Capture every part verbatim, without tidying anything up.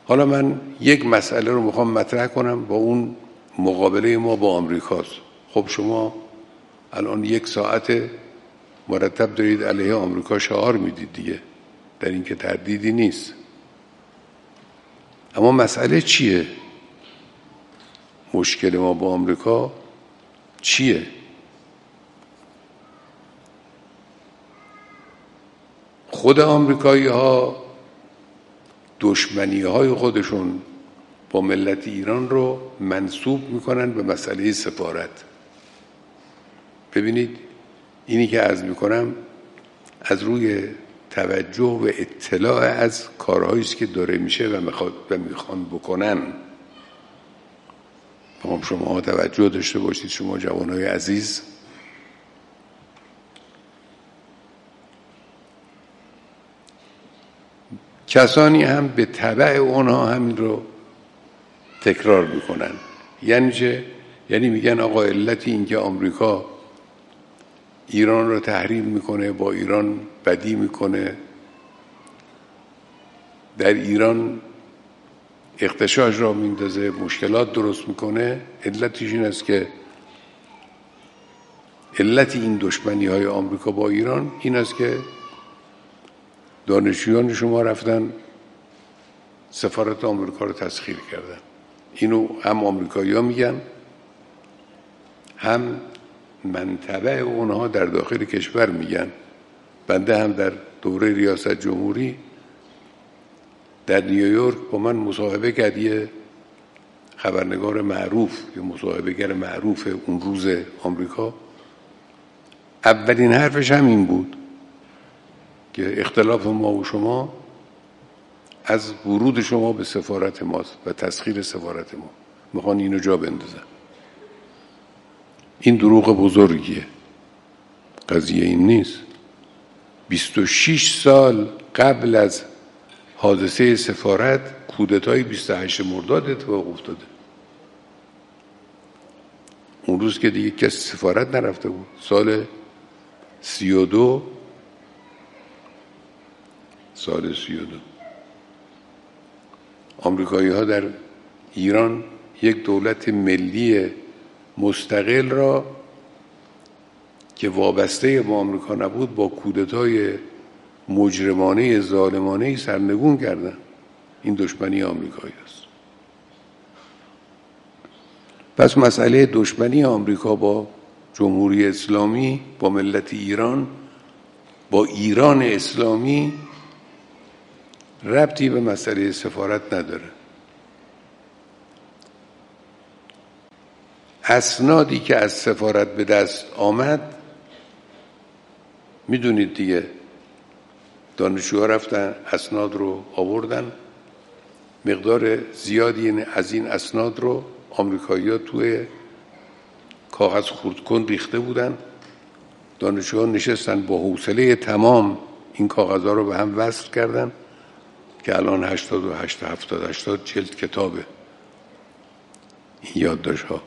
حالا من یک مسئله رو میخوام مطرح کنم با اون مقابله ما با آمریکاست. خب شما الان یک ساعت مرتب دارید علیه آمریکا شعار میدید دیگه، در این که تردیدی نیست. اما مسئله چیه؟ مشکل ما با آمریکا چیه؟ خود آمریکایی ها دشمنی های خودشون با ملت ایران رو منسوب میکنن به مسئله سفارت. ببینید اینی که عرض میکنم از روی توجه و اطلاع از کارهایی است که داره میشه و میخواد و میخوان بکنن. خب شما توجه داشته باشید، شما جوانای عزیز، کسانی هم به تبع اونها همین رو تکرار میکنن. یعنی چه؟ یعنی میگن آقا علت این که آمریکا ایران رو تحریم میکنه، با ایران بدی میکنه، در ایران اغتشاش را میندازه، مشکلات درست میکنه، علتش این است که علت این دشمنی های آمریکا با ایران این است که دانشجویان شما رفتن سفارت آمریکا رو تسخیر کردن. اینو هم آمریکایی ها میگن، هم منطبع اونها در داخل کشور میگن. بنده هم در دوره ریاست جمهوری در نیویورک با من مصاحبه کرد یه خبرنگار معروف، یه مصاحبهگر معروف اون روز آمریکا. اولین حرفش هم این بود که اختلاف ما و شما از ورود شما به سفارت ماست و تسخیر سفارت ما، میخوان اینو جا بندازن. این دروغ بزرگیه. قضیه این نیست. بیست و شش سال قبل از حادثه سفارت کودتای بیست و هشت مرداد اتفاق افتاده. اون روز که دیگه کسی سفارت نرفته بود. سال سی و دو سال سی و دو آمریکایی ها در ایران یک دولت ملی مستقل را که وابسته با آمریکا نبود با کودتای مجرمانه ظالمانه سرنگون کردن. این دشمنی آمریکایی است. پس مسئله دشمنی آمریکا با جمهوری اسلامی، با ملت ایران، با ایران اسلامی ربطی به مسئله سفارت نداره. اسنادی که از سفارت به دست آمد میدونید دیگه، دانشجوها رفتن اسناد رو آوردن، مقدار زیادی از این اسناد رو آمریکایی‌ها توی کاغذ خردکن ریخته بودن. دانشجوها نشستن با حوصله تمام این کاغذها رو به هم وصل کردن که الان هشتاد و هشت هفتاد هشتاد جلد کتابه این یادداشت‌ها.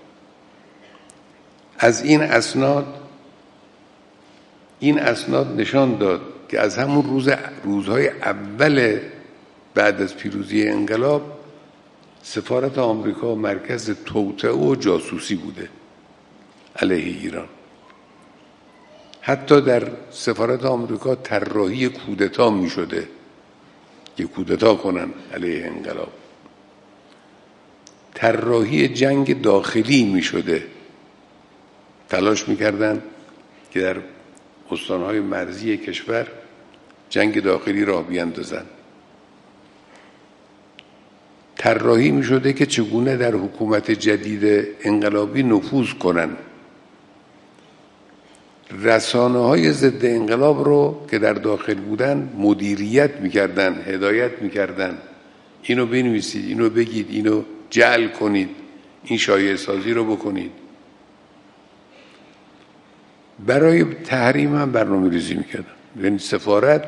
از این اسناد این اسناد نشان داد که از همون روز روزهای اول بعد از پیروزی انقلاب سفارت آمریکا مرکز توطئه و جاسوسی بوده علیه ایران. حتی در سفارت آمریکا طراحی کودتا می شده که کودتا کنن علیه انقلاب. طراحی جنگ داخلی می شده، تلاش می کردن که در استانهای مرزی کشور جنگ داخلی راه بیندازن. طراحی می شده که چگونه در حکومت جدید انقلابی نفوذ کنن. رسانه های ضد انقلاب رو که در داخل بودن مدیریت می کردن، هدایت می کردن. اینو بنویسید، اینو بگید، اینو جعل کنید، این شایعه سازی رو بکنید. برای تحریم هم برنامه ریزی میکردن. یعنی سفارت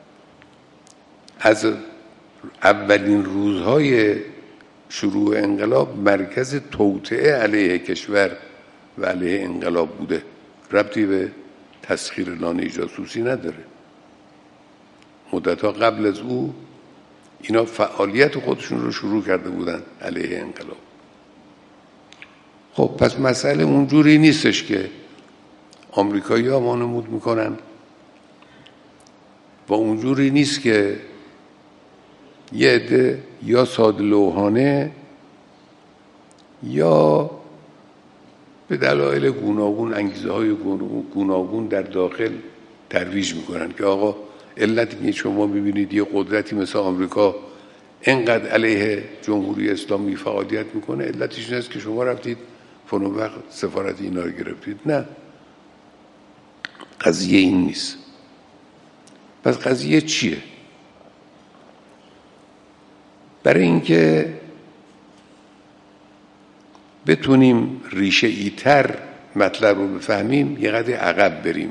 از اولین روزهای شروع انقلاب مرکز توطئه علیه کشور و علیه انقلاب بوده. ربطی به تسخیر لانه جاسوسی نداره. مدتها قبل از او اینا فعالیت خودشون رو شروع کرده بودن علیه انقلاب. خب پس مسئله اونجوری نیستش که آمریکایی ها وانمود میکنن و اونجوری نیست که یه عده یا ساده لوحانه یا به دلایل گوناگون، انگیزه های گوناگون در داخل ترویج میکنن که آقا علتی که شما میبینید یه قدرتی مثل آمریکا اینقدر علیه جمهوری اسلامی فعالیت میکنه، علتش این است که شما رفتید فلان وقت سفارت اینا رو گرفتید. نه، قضیه این نیست. پس قضیه چیه؟ برای اینکه بتونیم ریشه ای تر مطلب رو بفهمیم یه قدر عقب بریم.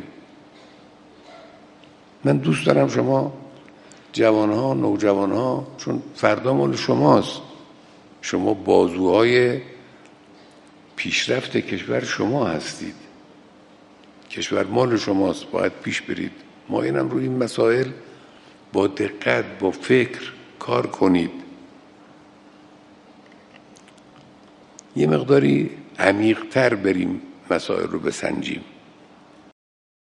من دوست دارم شما جوانها، نوجوانها، چون فردا مال شماست، شما بازوهای پیشرفت کشور شما هستید، کشور مال شماست، باید پیش برید. ما اینم روی این مسائل با دقت، با فکر کار کنید، یه مقداری عمیق‌تر بریم مسائل رو بسنجیم.